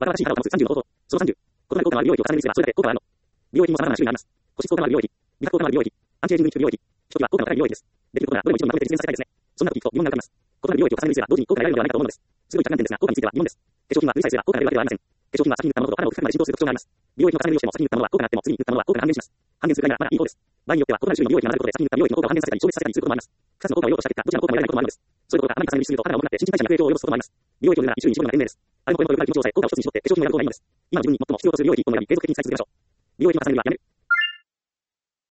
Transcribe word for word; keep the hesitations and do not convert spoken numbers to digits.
バカバカしい体を保つさんじゅうの方法。そのさんじゅう。異なる効果のある美容液を重ねるすれば、それだけ効果があるの。美容液も様々な種類があります。保湿効果のある美容液、美白効果のある美容液、アンチエイジングに効く美容液。初期は効果の高い美容液です。できることならどれも一度にまとめて実現させたいですね。そんなこと聞くと疑問が浮かびます。異なる美容液を重ねるすれば同時に効果が得られるのではないかと思うのです。すごい着眼点ですが、効果については疑問です。化粧品は無理さえすれば効果が出るわけではありません。化粧品は先に塗ったものと肌を深くまで浸透する特徴があります。美容液の重ねるをしても先に塗ったものは効果があっても次に塗ったものは効果が半減します。半減するくらいならまだいい方です。場合によっては異なる種類の美容液が混ざることで先に塗った美容液の効果を半減させたり消滅させたりすることもあります。二つの効果を用とした結果、どちらの効果も得られないこともあるのです。そういうことがあまり重ねるしすぎると肌が重くなって新陳代謝に悪影響を及ぼすこともあります。美容液を塗るなら一種類に絞るのが賢明です。あれもこれも良くなる気持ちを抑え、効果を一つに絞って化粧品をやることがいいのです。今の自分に最も必要とする美容液一本を選び継続的に使い続けましょう。美容液の重ねるはやめる。